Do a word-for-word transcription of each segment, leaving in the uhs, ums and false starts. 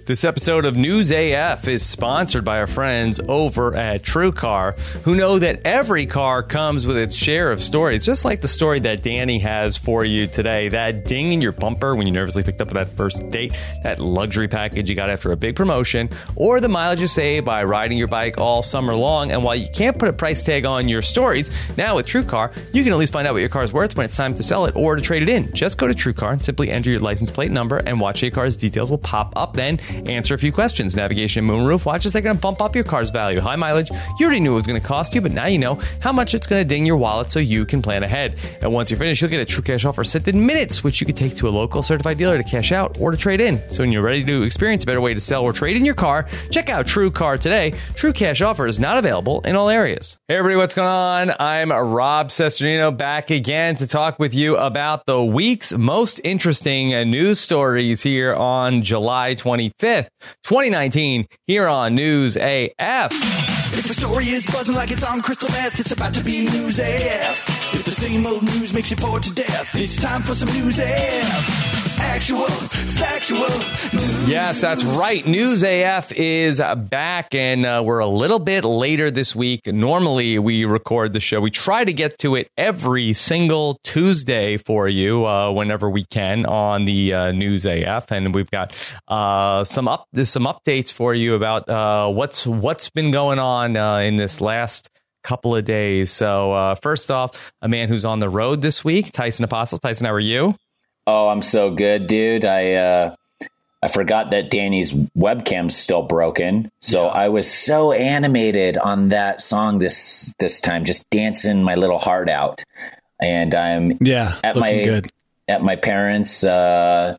This episode of News A F is sponsored by our friends over at TrueCar, who know that every car comes with its share of stories, just like the story that Danny has for you today. That ding in your bumper when you nervously picked up that first date, that luxury package you got after a big promotion, or the mileage you save by riding your bike all summer long. And while you can't put a price tag on your stories, now with TrueCar, you can at least find out what your car is worth when it's time to sell it or to trade it in. Just go to TrueCar and simply enter your license plate number and watch your car's details will pop up. Then answer a few questions. Navigation, moonroof, watches, they're going to bump up your car's value. High mileage, you already knew it was going to cost you, but now you know how much it's going to ding your wallet so you can plan ahead. And once you're finished, you'll get a True Cash offer sent in minutes, which you can take to a local certified dealer to cash out or to trade in. So when you're ready to experience a better way to sell or trade in your car, check out TrueCar today. True Cash offer is not available in all areas. Hey everybody, what's going on? I'm Rob Cesternino, back again to talk with you about the week's most interesting news stories here on July twenty-fifth, twenty nineteen, here on News A F. If the story is buzzing like it's on crystal meth, it's about to be News A F. If the same old news makes you bored to death, it's time for some News A F. Actual, factual news. Yes, that's right. News A F is back, and uh, we're a little bit later this week. Normally, we record the show. We try to get to it every single Tuesday for you uh, whenever we can on the uh, News A F, and we've got uh, some up some updates for you about uh, what's what's been going on uh, in this last couple of days. So uh, first off, a man who's on the road this week, Tyson Apostle. Tyson, how are you? Oh, I'm so good, dude. I uh, I forgot that Danny's webcam's still broken. So yeah. I was so animated on that song this this time, just dancing my little heart out. And I'm yeah, at my good. at my parents' uh,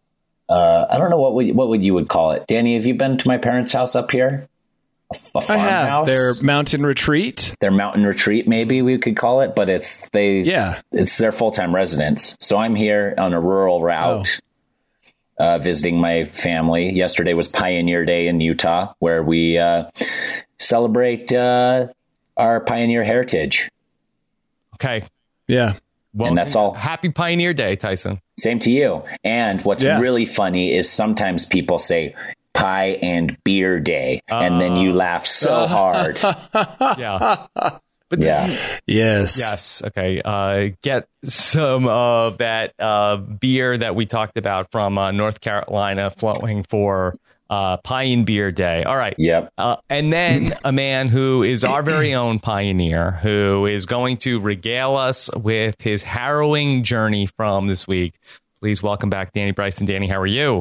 uh, I don't know what would, what would you would call it. Danny, have you been to my parents' house up here? A, a I have. farmhouse? Their mountain retreat. Their mountain retreat, maybe we could call it, but it's they. Yeah, it's their full time residence. So I'm here on a rural route, oh. uh, visiting my family. Yesterday was Pioneer Day in Utah, where we uh, celebrate uh, our pioneer heritage. Okay. Yeah. Well, and that's all. Happy Pioneer Day, Tyson. Same to you. And what's yeah. really funny is sometimes people say Pie and Beer Day, uh, and then you laugh so uh, hard. Yeah. But yeah. Yes. Yes. Okay. Uh, get some of that uh, beer that we talked about from uh, North Carolina flowing for uh, Pine Beer Day. All right. Yep. Uh, and then a man who is our very own pioneer, who is going to regale us with his harrowing journey from this week. Please welcome back Danny Bryson. Danny, how are you?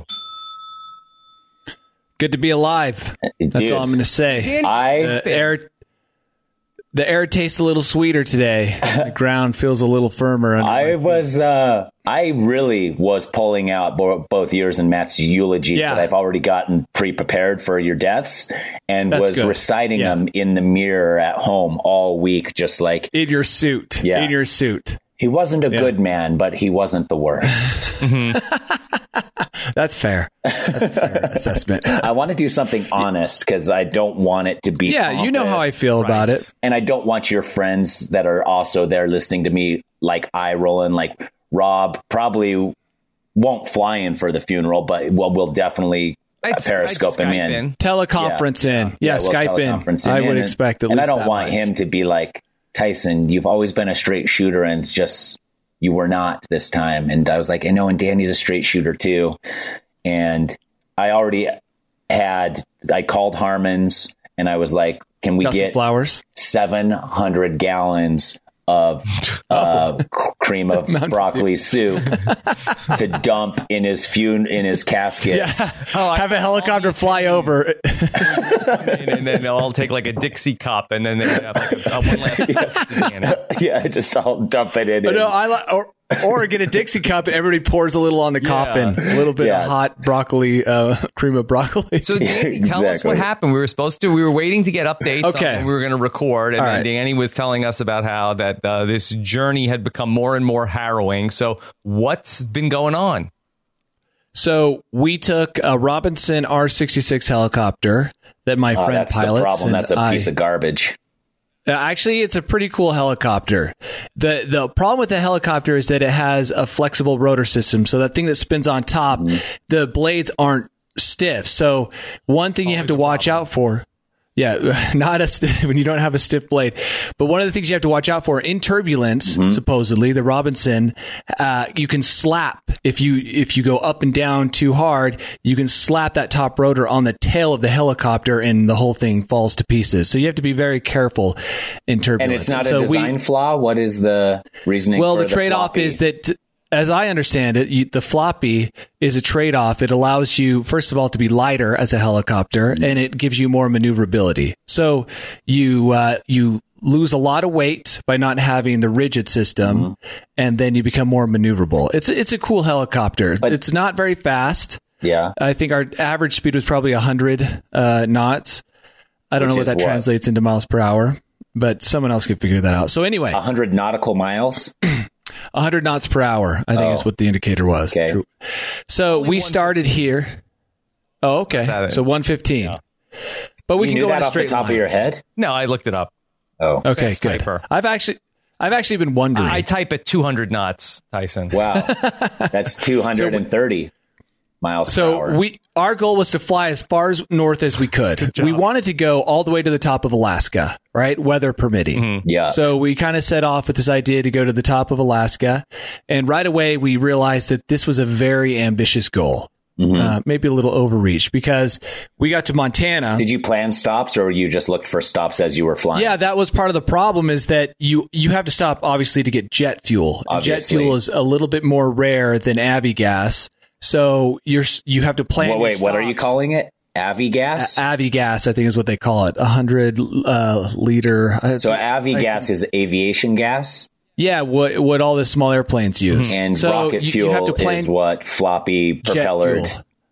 Good to be alive. That's Dude, all I'm going to say. I the air, the air tastes a little sweeter today. The ground feels a little firmer. I was, uh, I really was pulling out bo- both yours and Matt's eulogies yeah. that I've already gotten pre-prepared for your deaths, and That's was good. reciting yeah. them in the mirror at home all week, just like in your suit. Yeah. In your suit. He wasn't a yeah. good man, but he wasn't the worst. That's fair. That's a fair assessment. I want to do something honest because I don't want it to be. Yeah, pompous, you know how I feel right. about it. And I don't want your friends that are also there listening to me like eye rolling, like Rob probably won't fly in for the funeral, but well, we'll definitely I'd, periscope I'd him in. in. Teleconference Yeah. in. Yeah, Yeah, we'll Skype teleconference in. him I in would and- expect at and least I don't that want much. him to be like, Tyson, you've always been a straight shooter and just you were not this time. And I was like, I know, and Danny's a straight shooter too. And I already had, I called Harmon's and I was like, can we Got some get flowers? seven hundred gallons of uh, c- cream of broccoli soup to dump in his fun- in his casket? Yeah. Oh, have a helicopter fly over. and, and then I'll take like a Dixie cup and then they have like a, a one last yeah. yeah, just I'll dump it in. Oh, no, I like, or, or get a Dixie cup and everybody pours a little on the Yeah. coffin. A little bit Yeah. of hot broccoli, uh, cream of broccoli. So Danny, tell us Exactly. what happened. We were supposed to, we were waiting to get updates Okay. on when we were going to record. And All then right. Danny was telling us about how that uh, this journey had become more and more harrowing. So what's been going on? So we took a Robinson R sixty-six helicopter that my Oh, friend that's pilots. the problem. and That's a I- piece of garbage. Uh, Actually, it's a pretty cool helicopter. The the problem with the helicopter is that it has a flexible rotor system. So that thing that spins on top, Mm-hmm. the blades aren't stiff. So one thing you have to watch out for. Yeah, not a st- when you don't have a stiff blade. But one of the things you have to watch out for in turbulence, mm-hmm. supposedly the Robinson, uh, you can slap if you if you go up and down too hard, you can slap that top rotor on the tail of the helicopter, and the whole thing falls to pieces. So you have to be very careful in turbulence. And it's not and a so design we, flaw. What is the reasoning? Well, for the trade-off the is that. As I understand it, you, the floppy is a trade-off. It allows you, first of all, to be lighter as a helicopter, mm-hmm. and it gives you more maneuverability. So you uh, you lose a lot of weight by not having the rigid system, mm-hmm. and then you become more maneuverable. It's it's a cool helicopter. But it's not very fast. Yeah, I think our average speed was probably one hundred uh, knots. I don't Which know what that what? translates into miles per hour, but someone else could figure that out. So anyway, one hundred nautical miles. one hundred knots per hour, I think oh. is what the indicator was. Okay. So Only we started here. Oh, okay. So one fifteen. Yeah. But we you can knew go that on a off straight the top line. of your head? No, I looked it up. Oh, okay, good. Sniper. I've actually, I've actually been wondering. I type at two hundred knots, Tyson. Wow, that's two hundred thirty. So, miles so per hour. we our goal was to fly as far as north as we could. We wanted to go all the way to the top of Alaska, right? Weather permitting. Mm-hmm. Yeah. So we kind of set off with this idea to go to the top of Alaska. And right away, we realized that this was a very ambitious goal. Mm-hmm. Uh, maybe a little overreach, because we got to Montana. Did you plan stops, or you just looked for stops as you were flying? Yeah, that was part of the problem, is that you, you have to stop, obviously, to get jet fuel. Jet fuel is a little bit more rare than Avigas. So you're you have to plan. Well, wait, your what are you calling it? Avigas? A- Avigas, I think is what they call it. A hundred uh, liter. So Avigas is aviation gas. Yeah, what what all the small airplanes use. And so rocket you, fuel you have to plan is what floppy propellered.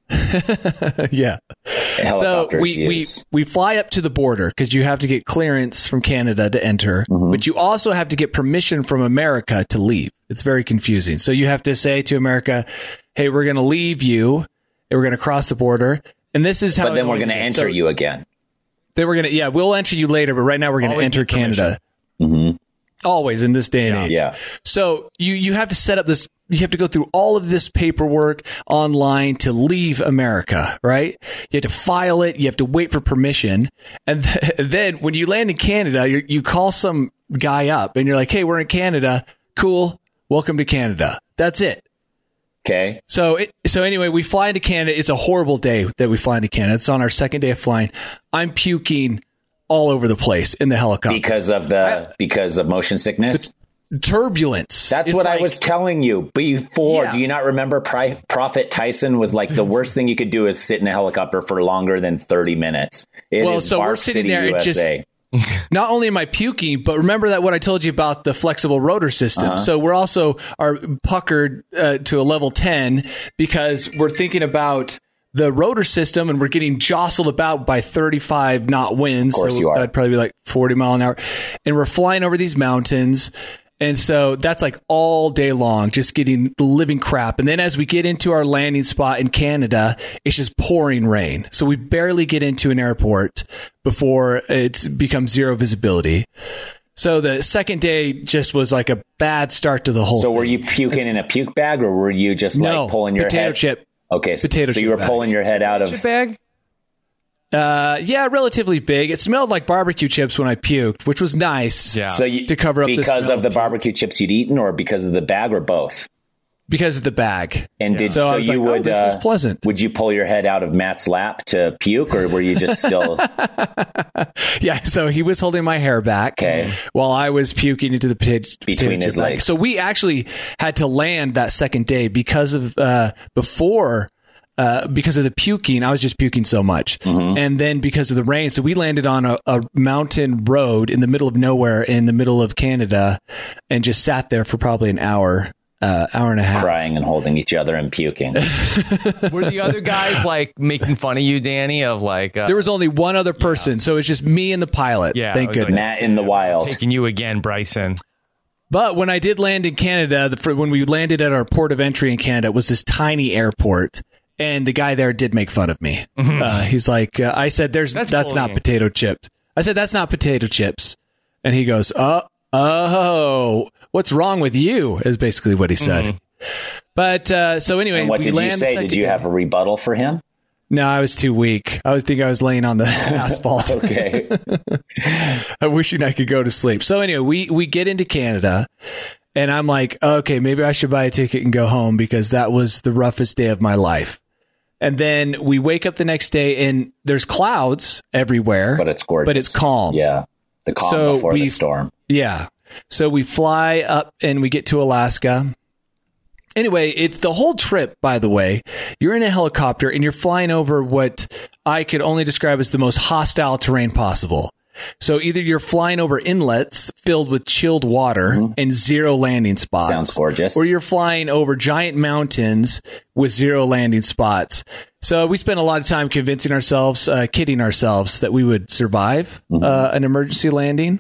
Yeah. So we, we we fly up to the border because you have to get clearance from Canada to enter, mm-hmm. but you also have to get permission from America to leave. It's very confusing. So you have to say to America, "Hey, we're going to leave you, and we're going to cross the border." And this is how. But then we're going to enter so, you again. Then we're going to yeah, we'll enter you later, but right now we're going to enter Canada. Mm-hmm. Always in this day and age. Yeah. So you, you have to set up this, you have to go through all of this paperwork online to leave America, right? You have to file it. You have to wait for permission. And th- then when you land in Canada, you you call some guy up and you're like, "Hey, we're in Canada. Cool. Welcome to Canada." That's it. Okay. So it, so anyway, we fly into Canada. It's a horrible day that we fly into Canada. It's on our second day of flying. I'm puking all over the place in the helicopter because of the I, because of motion sickness, turbulence. That's it's what like, I was telling you before. Yeah. Do you not remember Pri- Prophet Tyson was like, the worst thing you could do is sit in a helicopter for longer than thirty minutes. It well, is so Bark we're sitting City, there U S A. and just not only am I puking, but remember that what I told you about the flexible rotor system. Uh-huh. So we're also are puckered uh, to a level ten because we're thinking about the rotor system, and we're getting jostled about by thirty-five knot winds. Of course so you are. That'd probably be like forty mile an hour. And we're flying over these mountains. And so that's like all day long, just getting the living crap. And then as we get into our landing spot in Canada, it's just pouring rain. So we barely get into an airport before it becomes zero visibility. So the second day just was like a bad start to the whole so thing. So were you puking it's, in a puke bag, or were you just like no, pulling your potato head? chip. Okay, so, potato so you were bag. pulling your head out of chip bag? Uh, yeah, relatively big. It smelled like barbecue chips when I puked, which was nice. Yeah. So you, to cover up because the of the barbecue chips you'd eaten, or because of the bag, or both? Because of the bag. And yeah. did so, so I was you like, would? Oh, this uh, is pleasant. Would you pull your head out of Matt's lap to puke, or were you just still? Yeah. So he was holding my hair back, okay, while I was puking into the potato between potato his bag. legs. So we actually had to land that second day because of uh, before. Uh, because of the puking, I was just puking so much. Mm-hmm. And then because of the rain, so we landed on a, a mountain road in the middle of nowhere in the middle of Canada and just sat there for probably an hour, uh, hour and a half. Crying and holding each other and puking. Were the other guys like making fun of you, Danny, of like... Uh, there was only one other person, yeah. So it's just me and the pilot. Yeah, thank goodness. Like, Matt in the wild. Taking you again, Bryson. But when I did land in Canada, the, when we landed at our port of entry in Canada, it was this tiny airport. And the guy there did make fun of me. Mm-hmm. Uh, he's like, uh, I said, "There's that's, that's not potato chips." I said, "That's not potato chips." And he goes, "Oh, oh, what's wrong with you?" Is basically what he said. Mm-hmm. But uh, so anyway, and what we did land you say? Did you day. have a rebuttal for him? No, I was too weak. I was think I was laying on the asphalt. Okay. I wishing I could go to sleep. So anyway, we, we get into Canada and I'm like, okay, maybe I should buy a ticket and go home because that was the roughest day of my life. And then we wake up the next day and there's clouds everywhere. But it's gorgeous. But it's calm. Yeah. The calm so before we, the storm. Yeah. So we fly up and we get to Alaska. Anyway, it's the whole trip, by the way. You're in a helicopter and you're flying over what I could only describe as the most hostile terrain possible. So either you're flying over inlets filled with chilled water mm-hmm. and zero landing spots. Sounds gorgeous. Or you're flying over giant mountains with zero landing spots. So we spent a lot of time convincing ourselves, uh, kidding ourselves that we would survive mm-hmm. uh, an emergency landing.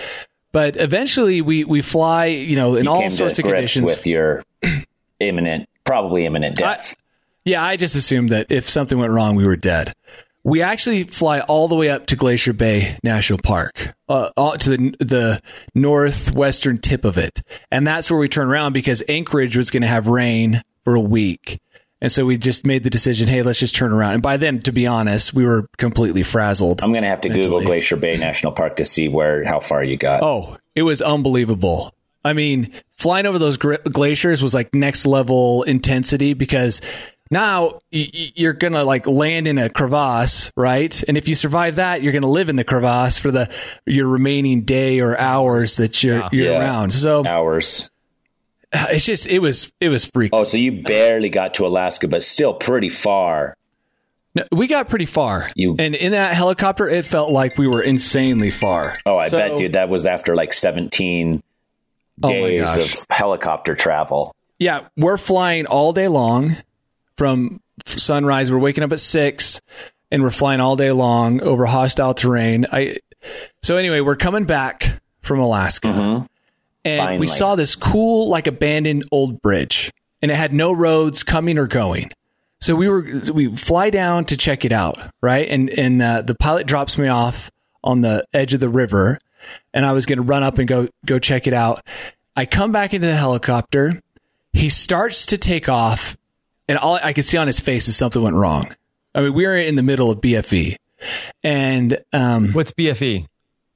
But eventually we, we fly, you know, in you all came sorts to of grips conditions. With your imminent, probably imminent death. I, yeah, I just assumed that if something went wrong, we were dead. We actually fly all the way up to Glacier Bay National Park, uh, all to the the northwestern tip of it. And that's where we turn around because Anchorage was going to have rain for a week. And so we just made the decision, hey, let's just turn around. And by then, to be honest, we were completely frazzled. I'm going to have to mentally. Google Glacier Bay National Park to see where how far you got. Oh, it was unbelievable. I mean, flying over those glaciers was like next level intensity because now you're going to like land in a crevasse, right? And if you survive that, you're going to live in the crevasse for the your remaining day or hours that you're, yeah. you're yeah. around. So hours. It's just, it was, it was freaky. Oh, so you barely got to Alaska, but still pretty far. No, we got pretty far. You, and in that helicopter, it felt like we were insanely far. Oh, I so, bet, dude. That was after like seventeen days oh of helicopter travel. Yeah, we're flying all day long from sunrise. We're waking up at six and we're flying all day long over hostile terrain. I So anyway, we're coming back from Alaska mm-hmm. and Finally. we saw this cool, like abandoned old bridge and it had no roads coming or going. So we were, we fly down to check it out. Right. And, and uh, the pilot drops me off on the edge of the river. And I was going to run up and go go check it out. I come back into the helicopter. He starts to take off, and all I could see on his face is something went wrong. I mean, we were in the middle of B F E, and um, what's B F E?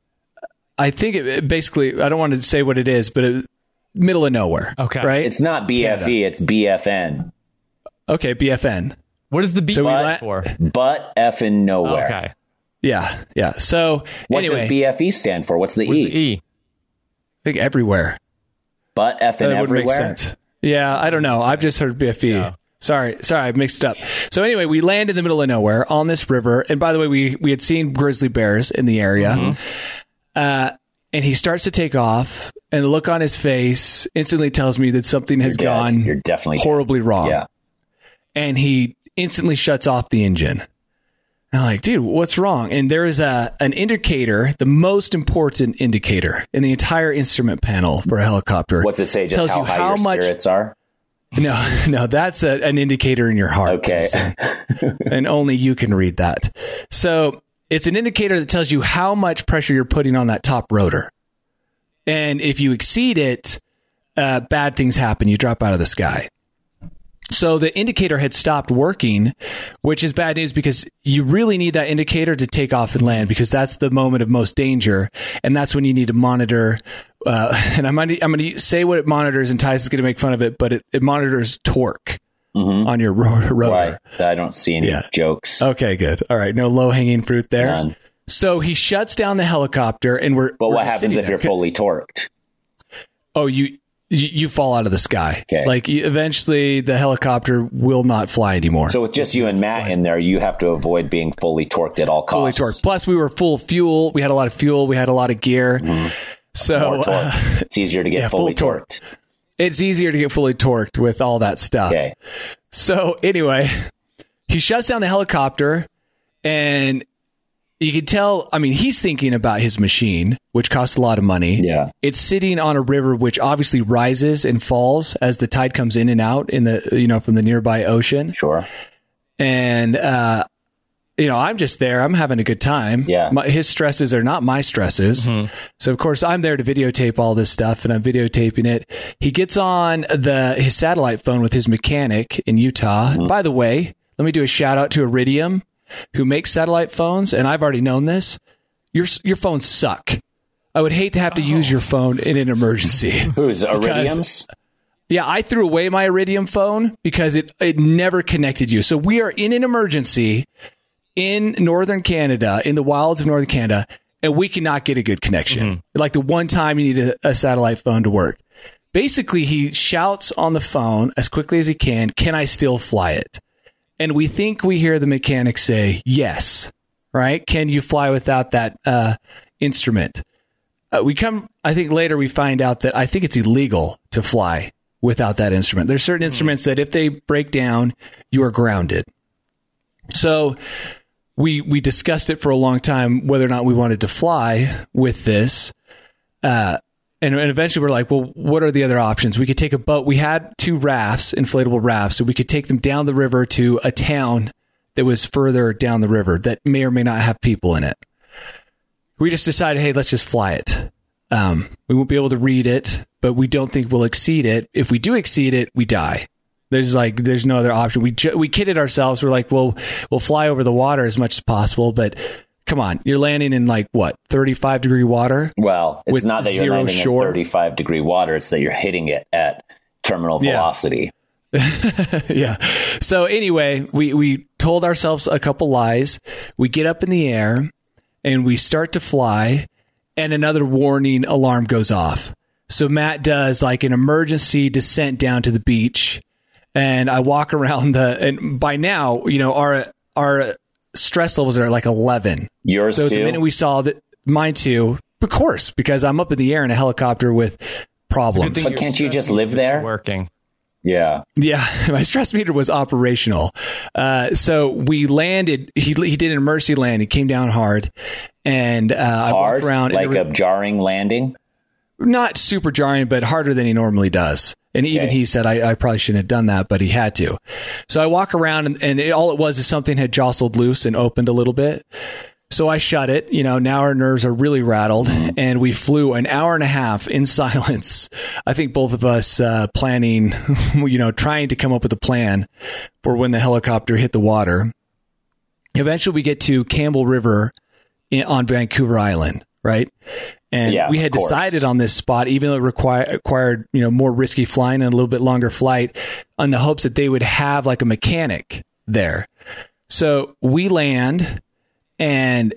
I think it, it basically, I don't want to say what it is, but it, middle of nowhere. Okay, right? It's not B F E, Canada. It's B F N. Okay, B F N. What is the B so la- for? But effing nowhere. Okay. Yeah, yeah. So what anyway, does B F E stand for? What's the What's E? The E? I think everywhere. But effing that would everywhere. Make sense. Yeah, I don't know. I've just heard B F E. Yeah. Sorry, sorry, I mixed it up. So anyway, we land in the middle of nowhere on this river, and by the way, we we had seen grizzly bears in the area. Mm-hmm. Uh, and he starts to take off, and the look on his face instantly tells me that something has You're gone You're definitely horribly dead. wrong. Yeah. And he instantly shuts off the engine. And I'm like, dude, what's wrong? And there is a an indicator, the most important indicator in the entire instrument panel for a helicopter. What's it say? Just tells how you high how your much, spirits are? No, no, that's a, an indicator in your heart. Okay. And only you can read that. So it's an indicator that tells you how much pressure you're putting on that top rotor. And if you exceed it, uh, bad things happen. You drop out of the sky. So the indicator had stopped working, which is bad news because you really need that indicator to take off and land because that's the moment of most danger. And that's when you need to monitor. Uh, and I'm going to, I'm going to say what it monitors, and Tyson is going to make fun of it, but it, it monitors torque mm-hmm. on your rotor. Right. I don't see any yeah. jokes. Okay, good. All right. No low hanging fruit there. None. So he shuts down the helicopter and we're. But we're what happens if there. you're fully torqued? Oh, you. You, you fall out of the sky. Okay. Like you, eventually the helicopter will not fly anymore. So with just you and Matt in there, you have to avoid being fully torqued at all costs. Fully torqued. Plus we were full of fuel. We had a lot of fuel. We had a lot of gear. Mm-hmm. So uh, it's easier to get yeah, fully full torqued. It's easier to get fully torqued with all that stuff. Okay. So anyway, he shuts down the helicopter and you can tell, I mean, he's thinking about his machine, which costs a lot of money. Yeah. It's sitting on a river, which obviously rises and falls as the tide comes in and out in the, you know, from the nearby ocean. Sure. And, uh, you know, I'm just there. I'm having a good time. Yeah. My, his stresses are not my stresses. Mm-hmm. So of course I'm there to videotape all this stuff and I'm videotaping it. He gets on the, his satellite phone with his mechanic in Utah. Mm-hmm. By the way, let me do a shout out to Iridium, who makes satellite phones. And I've already known this. Your, your phones suck. I would hate to have to oh. use your phone in an emergency. Who's Iridium's? Yeah, I threw away my Iridium phone because it, it never connected you. So we are in an emergency in northern Canada, in the wilds of northern Canada, and we cannot get a good connection. Mm-hmm. Like the one time you need a, a satellite phone to work. Basically, he shouts on the phone as quickly as he can, "Can I still fly it?" And we think we hear the mechanic say, "Yes." Right? Can you fly without that uh, instrument? Uh, we come, I think later we find out that I think it's illegal to fly without that instrument. There's certain mm. instruments that if they break down, you are grounded. So we we discussed it for a long time, whether or not we wanted to fly with this. Uh, and, and eventually we're like, well, what are the other options? We could take a boat. We had two rafts, inflatable rafts, so we could take them down the river to a town that was further down the river that may or may not have people in it. We just decided, hey, let's just fly it. Um, we won't be able to read it, but we don't think we'll exceed it. If we do exceed it, we die. There's like, there's no other option. We ju- we kidded ourselves. We're like, well, we'll fly over the water as much as possible, but come on, you're landing in like what, thirty-five degree water? Well, it's not that you're landing shore. in thirty-five degree water. It's that you're hitting it at terminal velocity. Yeah. yeah. So anyway, we, we told ourselves a couple lies. We get up in the air and we start to fly, and another warning alarm goes off. So Matt does like an emergency descent down to the beach, and I walk around the, and by now, you know, our, our stress levels are like eleven. Yours so too? The minute we saw that, mine too, of course, because I'm up in the air in a helicopter with problems. But can't you just live there? Working. Yeah. Yeah. My stress meter was operational. Uh, so we landed, he he did an emergency land. He came down hard. And uh, I hard? walked around. Like and a jarring landing? Not super jarring, but harder than he normally does. And even okay. he said, I, I probably shouldn't have done that, but he had to. So I walk around, and, and it, all it was is something had jostled loose and opened a little bit. So I shut it. You know, now our nerves are really rattled, and we flew an hour and a half in silence. I think both of us uh, planning, you know, trying to come up with a plan for when the helicopter hit the water. Eventually, we get to Campbell River in, on Vancouver Island, right? And yeah, we had decided on this spot, even though it required, required, you know, more risky flying and a little bit longer flight, on the hopes that they would have like a mechanic there. So we land. And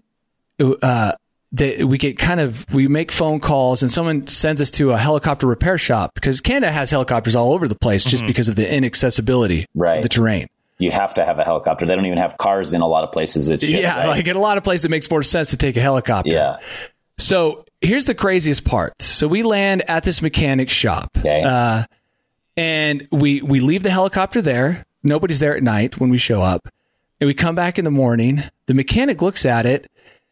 uh, they, we get kind of, we make phone calls, and someone sends us to a helicopter repair shop, because Canada has helicopters all over the place just mm-hmm. because of the inaccessibility right. of the terrain. You have to have a helicopter. They don't even have cars in a lot of places. It's just yeah, like, like in a lot of places, it makes more sense to take a helicopter. Yeah. So here's the craziest part. So we land at this mechanic shop, okay. uh, and we we leave the helicopter there. Nobody's there at night when we show up. And we come back in the morning, the mechanic looks at it,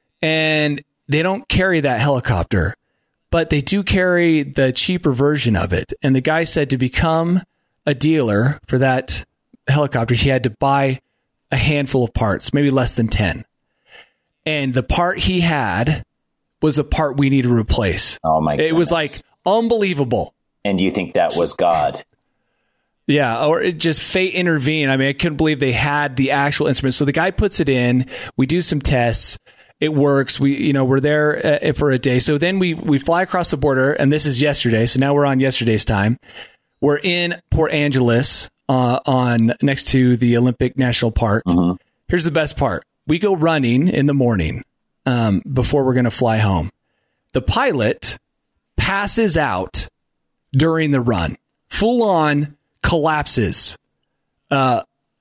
and they don't carry that helicopter, but they do carry the cheaper version of it. And the guy said to become a dealer for that helicopter, he had to buy a handful of parts, maybe less than ten. And the part he had was the part we needed to replace. Oh my goodness. It was like unbelievable. And you think that was God? Yeah, or it just fate intervened. I mean, I couldn't believe they had the actual instrument. So the guy puts it in. We do some tests. It works. We, you know, we're there uh, for a day. So then we we fly across the border, and this is yesterday. So now we're on yesterday's time. We're in Port Angeles, uh, on next to the Olympic National Park. Mm-hmm. Here's the best part: we go running in the morning um, before we're going to fly home. The pilot passes out during the run, full on. Collapses. Uh,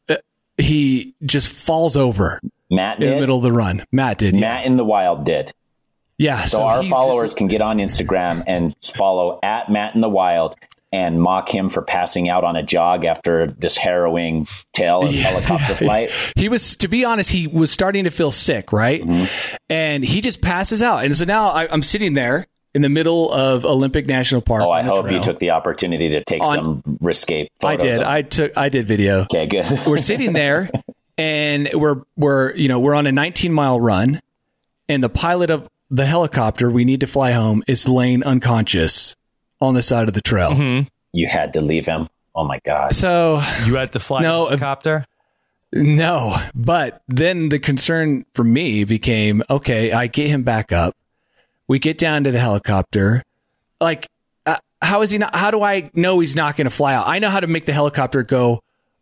he just falls over. Matt did? In the middle of the run. Matt did. Matt yeah. in the wild did. Yeah. So, so our followers just, can get on Instagram and follow at Matt in the wild and mock him for passing out on a jog after this harrowing tale of yeah, helicopter yeah. flight. He was, to be honest, he was starting to feel sick, right? Mm-hmm. And he just passes out. And so now I, I'm sitting there in the middle of Olympic National Park. Oh, I hope you took the opportunity to take on, some risque photos. I did. Of- I took. I did video. Okay, good. We're sitting there, and we're we're you know we're on a nineteen mile run, and the pilot of the helicopter we need to fly home is laying unconscious on the side of the trail. Mm-hmm. You had to leave him. Oh my God. So you had to fly no, a helicopter? No, but then the concern for me became, okay, I get him back up. We get down to the helicopter. Like, uh, how is he not? How do I know he's not going to fly out? I know how to make the helicopter go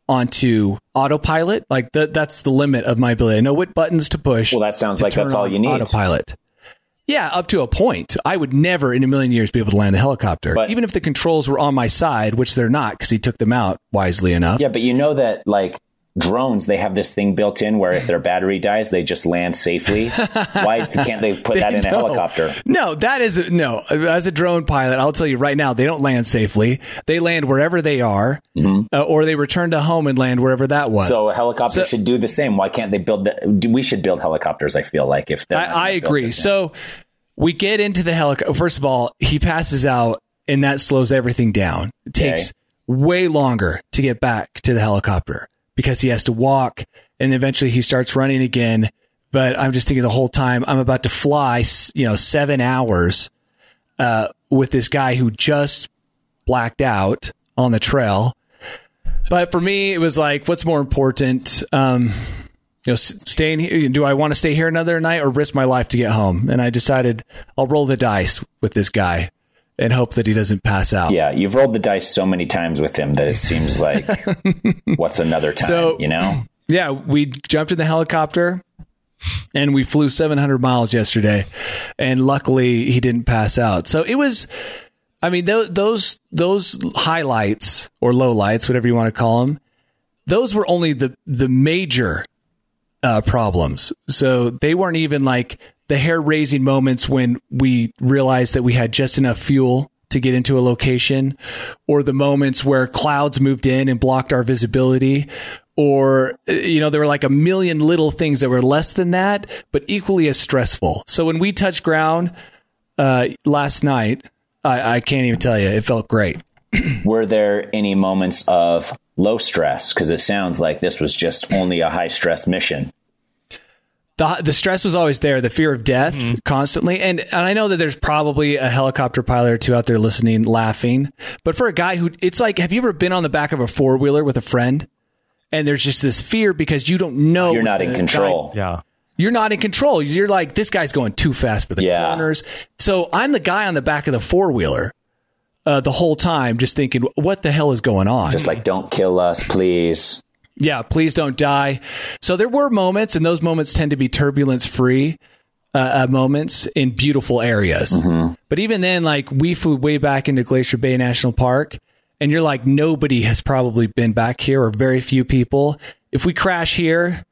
onto autopilot. Like the, that's the limit of my ability. I know what buttons to push. Well, that sounds like that's all you need. Autopilot. Yeah, up to a point. I would never in a million years be able to land the helicopter. But, even if the controls were on my side, which they're not because he took them out wisely enough. Yeah, but you know that like drones, they have this thing built in where if their battery dies, they just land safely. Why can't they put that in a no. helicopter? No, that is no. As a drone pilot, I'll tell you right now, they don't land safely. They land wherever they are, mm-hmm. uh, or they return to home and land wherever that was. So a helicopter so, should do the same. Why can't they build that? We should build helicopters, I feel like. if I, I agree. So we get into the helicopter. First of all, he passes out, and that slows everything down. It takes okay. way longer to get back to the helicopter, because he has to walk, and eventually he starts running again. But I'm just thinking the whole time, I'm about to fly, you know, seven hours uh, with this guy who just blacked out on the trail. But for me, it was like, what's more important? Um, you know, staying here. Do I want to stay here another night or risk my life to get home? And I decided I'll roll the dice with this guy and hope that he doesn't pass out. Yeah, you've rolled the dice so many times with him that it seems like what's another time, so, you know? Yeah, we jumped in the helicopter and we flew seven hundred miles yesterday, and luckily he didn't pass out. So it was, I mean, th- those those highlights or lowlights, whatever you want to call them, those were only the, the major uh, problems. So they weren't even like the hair-raising moments when we realized that we had just enough fuel to get into a location, or the moments where clouds moved in and blocked our visibility, or, you know, there were like a million little things that were less than that, but equally as stressful. So when we touched ground uh, last night, I, I can't even tell you, it felt great. Were there any moments of low stress? Because it sounds like this was just only a high-stress mission. The, the stress was always there, the fear of death mm-hmm. constantly. And, and I know that there's probably a helicopter pilot or two out there listening, laughing. But for a guy who, it's like, have you ever been on the back of a four-wheeler with a friend? And there's just this fear because you don't know. You're not in control. Guy, yeah. You're not in control. You're like, this guy's going too fast for the yeah. corners. So I'm the guy on the back of the four-wheeler uh, the whole time just thinking, what the hell is going on? Just like, don't kill us, please. Yeah, please don't die. So there were moments, and those moments tend to be turbulence-free uh, uh, moments in beautiful areas. Mm-hmm. But even then, like, we flew way back into Glacier Bay National Park, and you're like, nobody has probably been back here, or very few people. If we crash here,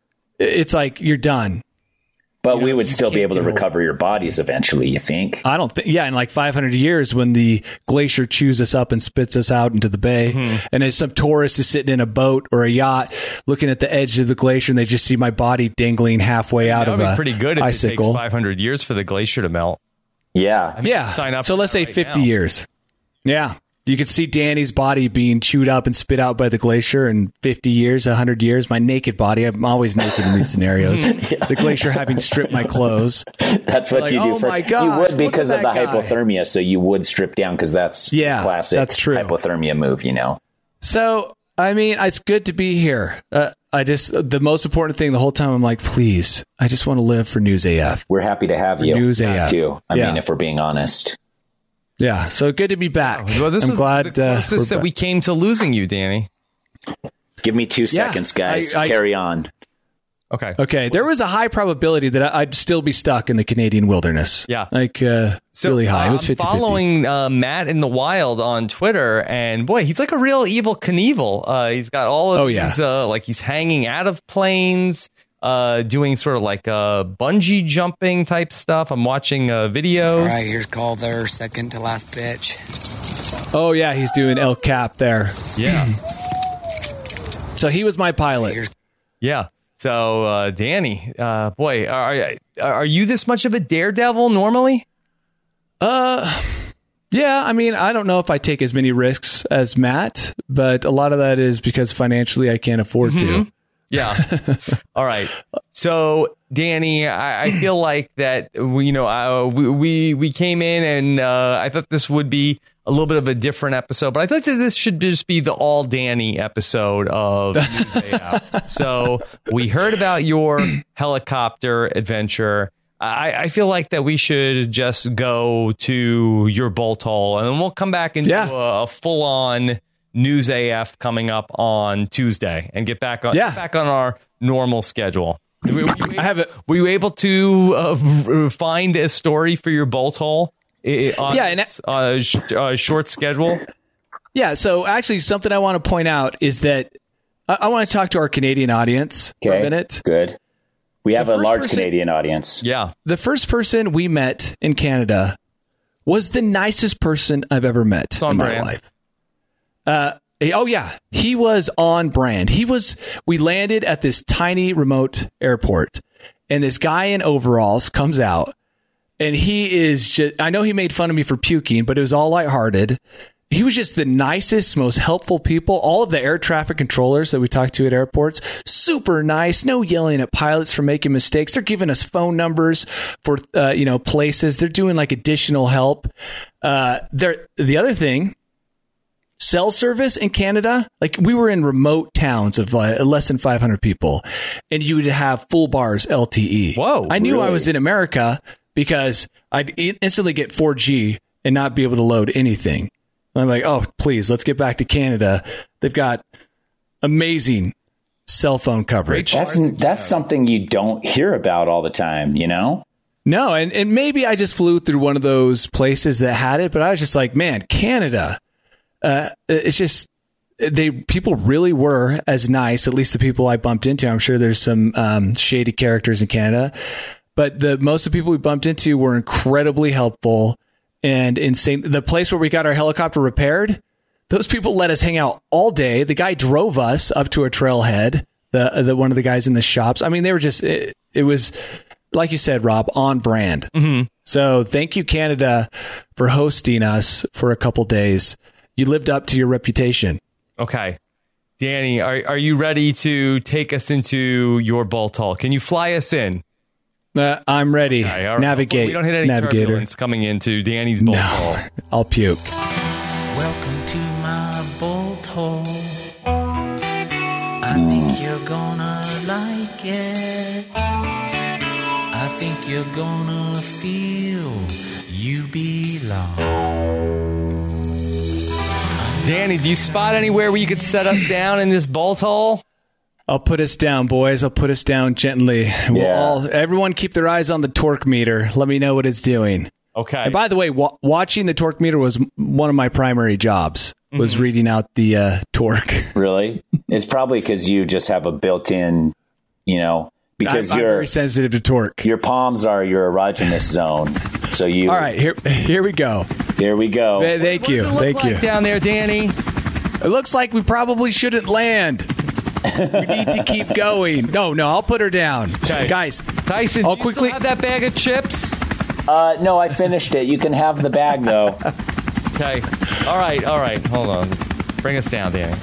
it's like, you're done. But you know, we would still be able to recover your bodies eventually, you think? I don't think. Yeah, in like five hundred years, when the glacier chews us up and spits us out into the bay, mm-hmm. and as some tourist is sitting in a boat or a yacht looking at the edge of the glacier, and they just see my body dangling halfway out that of would a be pretty good if icicle. It takes five hundred years for the glacier to melt. Yeah. I mean, yeah. Sign up so let's say right fifty now. years. Yeah. You could see Danny's body being chewed up and spit out by the glacier in fifty years, one hundred years. My naked body. I'm always naked in these scenarios. yeah. The glacier having stripped my clothes. That's what like, you do oh first. My gosh, you would because of the guy. hypothermia, so you would strip down because that's yeah, classic that's true. hypothermia move, you know. So, I mean, it's good to be here. Uh, I just, the most important thing the whole time, I'm like, please, I just want to live for News A F. We're happy to have for you. News A F. Too. I yeah. mean, if we're being honest. Yeah, so good to be back. Well, this I'm was glad the closest uh, that we came to losing you, Danny. Give me two seconds, yeah, guys. I, I, Carry on. Okay. Okay. There was a high probability that I'd still be stuck in the Canadian wilderness. Yeah. Like, uh, so, really high. Uh, it was fifty fifty. I'm following uh, Matt in the Wild on Twitter, and boy, he's like a real Evel Knievel. Uh, he's got all of oh, yeah. these, uh, like he's hanging out of planes. Uh, doing sort of like uh, bungee jumping type stuff. I'm watching uh, videos. All right, here's Calder, second to last pitch. Oh, yeah, he's doing El Cap there. Yeah. So he was my pilot. Here's- yeah. So, uh, Danny, uh, boy, are, are you this much of a daredevil normally? Uh, yeah, I mean, I don't know if I take as many risks as Matt, but a lot of that is because financially I can't afford mm-hmm. to. Yeah. All right. So, Danny, I, I feel like that, we, you know, uh, we, we we came in and uh, I thought this would be a little bit of a different episode, but I think that this should just be the all Danny episode of News A F. So we heard about your helicopter adventure. I, I feel like that we should just go to your bolt hole, and then we'll come back and Yeah. do a, a full on News A F coming up on Tuesday and get back on Yeah. get back on our normal schedule. Were you able, I have it. Were you able to uh, find a story for your bolt hole? I- On Yeah, and this, uh, sh- uh, short schedule. Yeah, so actually something I want to point out is that I, I want to talk to our Canadian audience for a Okay, minute. good. We have a first large person- Canadian audience. Yeah. The first person we met in Canada was the nicest person I've ever met on in my brand. life. Uh, oh yeah, he was on brand. He was. We landed at this tiny remote airport, and this guy in overalls comes out, and he is just. I know he made fun of me for puking, but it was all lighthearted. He was just the nicest, most helpful people. All of the air traffic controllers that we talked to at airports, super nice. No yelling at pilots for making mistakes. They're giving us phone numbers for uh, you know places. They're doing like additional help. Uh, they're the other thing. Cell service in Canada, like we were in remote towns of uh, less than five hundred people, and you would have full bars L T E. Whoa, I knew I really? was in America because I'd i- instantly get four G and not be able to load anything. I'm like, oh, please, let's get back to Canada. They've got amazing cell phone coverage. That's that's something you don't hear about all the time, you know? No, and, and maybe I just flew through one of those places that had it, but I was just like, man, Canada. Uh, it's just they people really were as nice. At least the people I bumped into. I'm sure there's some um, shady characters in Canada, but the most of the people we bumped into were incredibly helpful and insane. The place where we got our helicopter repaired, those people let us hang out all day. The guy drove us up to a trailhead. The the one of the guys in the shops. I mean, they were just it, it was like you said, Rob, on brand. Mm-hmm. So thank you, Canada, for hosting us for a couple days. You lived up to your reputation. Okay. Danny, are are you ready to take us into your bolt hole? Can you fly us in? Uh, I'm ready. Okay, all right. Navigate. We don't hit any Navigator. turbulence coming into Danny's bolt No, hole. I'll puke. Welcome to my bolt hole. I think you're gonna like it. I think you're gonna feel you belong. Danny, do you spot anywhere where you could set us down in this bolt hole? I'll put us down, boys. I'll put us down gently. We'll Yeah. all, everyone keep their eyes on the torque meter. Let me know what it's doing. Okay. And by the way, wa- watching the torque meter was one of my primary jobs, was Mm-hmm. reading out the uh, torque. Really? It's probably because you just have a built-in, you know, because I'm, I'm your very sensitive to torque. your palms are your erogenous zone. So you. All right, here here we go. Here we go. Th- Thank What you. does it look Thank like you. down there, Danny? It looks like we probably shouldn't land. We need to keep going. No, no, I'll put her down. Okay. Guys, Tyson, I'll do you quickly- still have that bag of chips? Uh, no, I finished it. You can have the bag though. Okay. All right. All right. Hold on. Let's bring us down, Danny.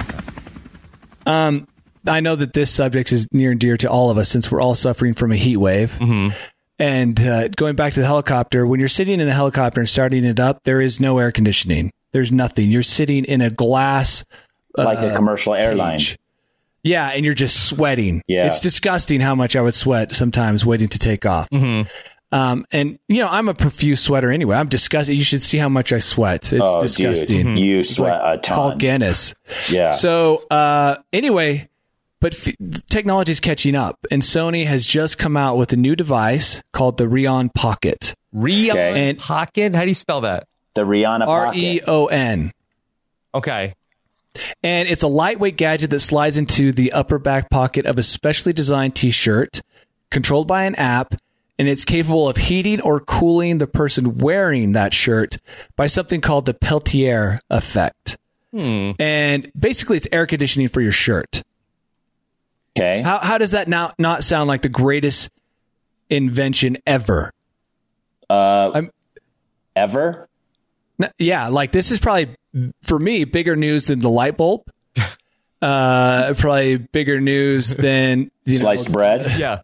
um, I know that this subject is near and dear to all of us since we're all suffering from a heat wave. Mm-hmm. And uh, going back to the helicopter, when you're sitting in the helicopter and starting it up, there is no air conditioning. There's nothing. You're sitting in a glass Like a commercial airline. cage. Yeah, and you're just sweating. Yeah. It's disgusting how much I would sweat sometimes waiting to take off. Mm-hmm. Um, and, you know, I'm a profuse sweater anyway. I'm disgusted. You should see how much I sweat. It's Oh, disgusting. dude, you It's sweat like a ton. Paul Guinness. Yeah. So, uh, anyway, but f- technology is catching up, and Sony has just come out with a new device called the Reon Pocket. Reon Okay. And- Pocket? How do you spell that? the Rihanna R pocket. E O N. Okay. And it's a lightweight gadget that slides into the upper back pocket of a specially designed t-shirt, controlled by an app, and it's capable of heating or cooling the person wearing that shirt by something called the Peltier effect. Hmm. And basically, it's air conditioning for your shirt. Okay. How how does that now not sound like the greatest invention ever? Uh, I'm- ever? N- Yeah, like this is probably for me bigger news than the light bulb. Uh, probably bigger news than you know, Sliced bread? Yeah.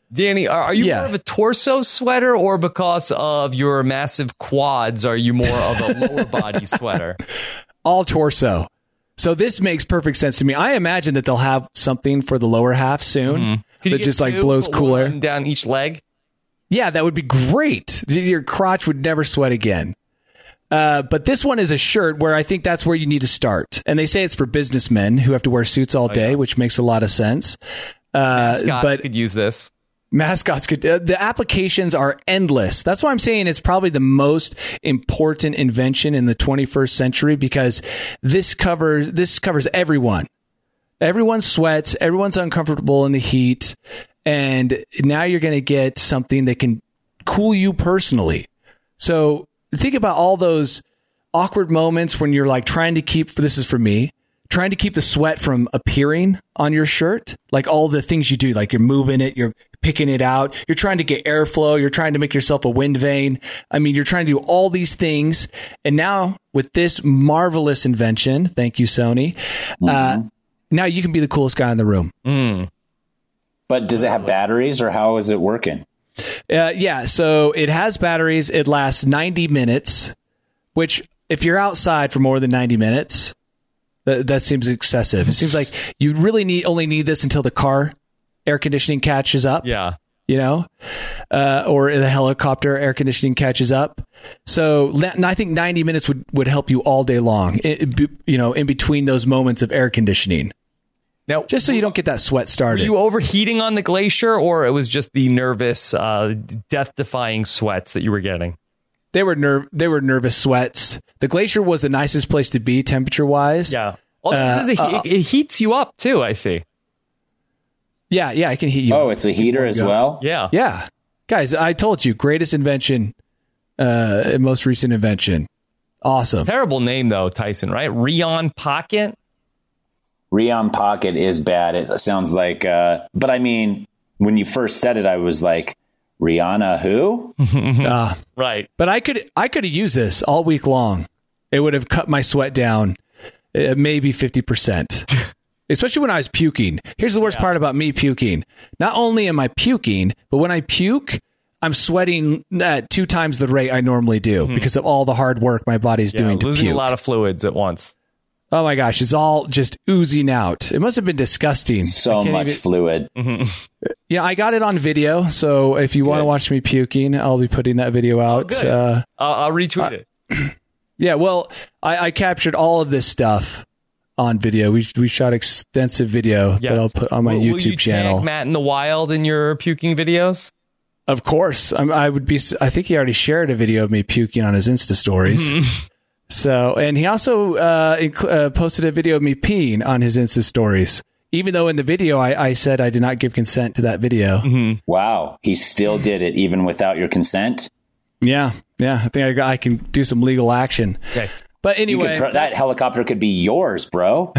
Danny, are, are you Yeah. more of a torso sweater, or because of your massive quads, are you more of a lower body sweater? All torso. So this makes perfect sense to me. I imagine that they'll have something for the lower half soon Mm-hmm. Could you that get just like two, blows put cool air. one down each leg. Yeah, that would be great. Your crotch would never sweat again. Uh, but this one is a shirt where I think that's where you need to start. And they say it's for businessmen who have to wear suits all day, yeah. which makes a lot of sense. Uh, Mascots but could use this. mascots could. Uh, the applications are endless. That's why I'm saying it's probably the most important invention in the twenty-first century, because this covers this covers everyone. Everyone sweats. Everyone's uncomfortable in the heat. And now you're going to get something that can cool you personally. So think about all those awkward moments when you're like trying to keep, this is for me, trying to keep the sweat from appearing on your shirt. Like all the things you do, like you're moving it, you're picking it out, you're trying to get airflow, you're trying to make yourself a wind vane. I mean, you're trying to do all these things. And now with this marvelous invention, thank you, Sony, mm-hmm. uh, now you can be the coolest guy in the room. Mm. But does it have batteries, or how is it working? Uh, yeah, so it has batteries. It lasts ninety minutes, which if you're outside for more than ninety minutes, th- that seems excessive. It seems like you really need only need this until the car air conditioning catches up. Yeah. You know, uh, or the helicopter air conditioning catches up. So I think ninety minutes would, would help you all day long, it, you know, in between those moments of air conditioning. Now, just so you don't get that sweat started. Were you overheating on the Glacier, or it was just the nervous, uh, death-defying sweats that you were getting? They were nerve. They were nervous sweats. The Glacier was the nicest place to be, temperature-wise. Yeah. Well, uh, it, uh, it heats you up too. I see. Yeah, yeah, it can heat you. Oh, up. it's a heater as well? Yeah. Yeah. Guys, I told you, greatest invention, uh, most recent invention. Awesome. Terrible name though, Tyson. Right? Rheon Pocket. Rheon Pocket is bad. It sounds like, uh, but I mean, when you first said it, I was like, Rihanna who? uh, right. But I could I could have used this all week long. It would have cut my sweat down uh, maybe fifty percent. Especially when I was puking. Here's the worst yeah. part about me puking. Not only am I puking, but when I puke, I'm sweating at two times the rate I normally do mm-hmm. because of all the hard work my body's yeah, doing to losing puke. a lot of fluids at once. Oh my gosh, it's all just oozing out. It must have been disgusting. So much even... fluid. Mm-hmm. Yeah, I got it on video, so if you good. want to watch me puking, I'll be putting that video out. Oh, uh, I'll, I'll retweet uh, it. Yeah, well, I, I captured all of this stuff on video. We we shot extensive video yes. that I'll put on my will, YouTube will you channel. Tag Matt in the Wild in your puking videos? Of course, I'm, I would be. I think he already shared a video of me puking on his Insta stories. Mm-hmm. So, and he also uh, inc- uh, posted a video of me peeing on his Insta stories. Even though in the video I, I said I did not give consent to that video. Mm-hmm. Wow, he still did it even without your consent. Yeah, yeah. I think I, got, I can do some legal action. Okay. But anyway, pro- that helicopter could be yours, bro.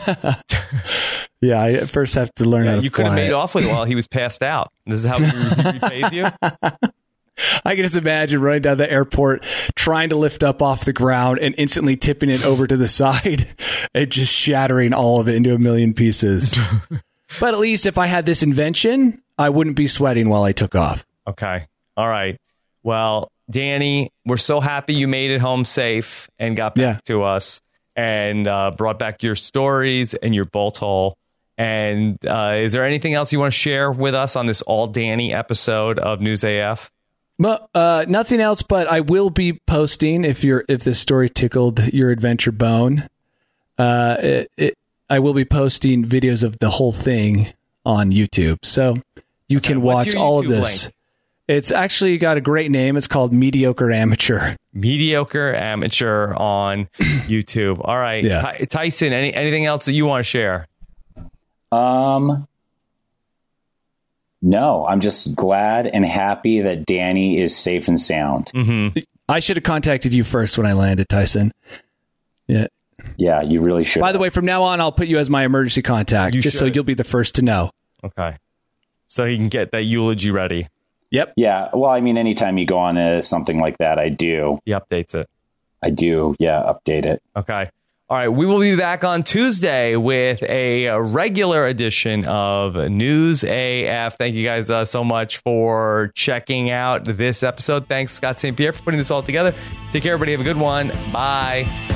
Yeah, I first have to learn yeah, how to You fly could have made it. off with it while he was passed out. This is how he, he repays you. I can just imagine running down the airport, trying to lift up off the ground and instantly tipping it over to the side and just shattering all of it into a million pieces. But at least if I had this invention, I wouldn't be sweating while I took off. Okay. All right. Well, Danny, we're so happy you made it home safe and got back yeah. to us and uh, brought back your stories and your bolt hole. And uh, is there anything else you want to share with us on this all Danny episode of News A F? Well, uh, nothing else, but I will be posting if you're if this story tickled your adventure bone. Uh, it, it, I will be posting videos of the whole thing on YouTube, so you okay, can watch all of this. Link? It's actually got a great name. It's called Mediocre Amateur. Mediocre Amateur on YouTube. All right, yeah. Ty- Tyson. Any anything else that you want to share? Um. No, I'm just glad and happy that Danny is safe and sound. Mm-hmm. I should have contacted you first when I landed, Tyson. Yeah. Yeah, you really should. By the way, from now on, I'll put you as my emergency contact, you just should. so you'll be the first to know. Okay. So he can get that eulogy ready. Yep. Yeah. Well, I mean, anytime you go on to something like that, I do. He updates it. I do. Yeah. Update it. Okay. All right, we will be back on Tuesday with a regular edition of News A F. Thank you guys uh, so much for checking out this episode. Thanks, Scott Saint Pierre, for putting this all together. Take care, everybody. Have a good one. Bye.